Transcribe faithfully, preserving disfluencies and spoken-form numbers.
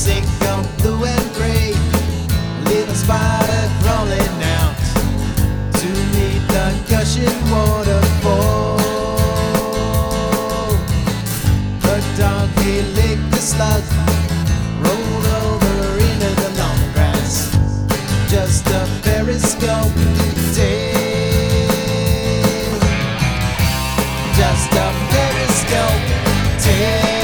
sick of blue and gray. Little spider crawling out to meet the gushing waterfall. The donkey licked the slug, rolled over into the long grass. Just a periscope tale. Just a periscope tale.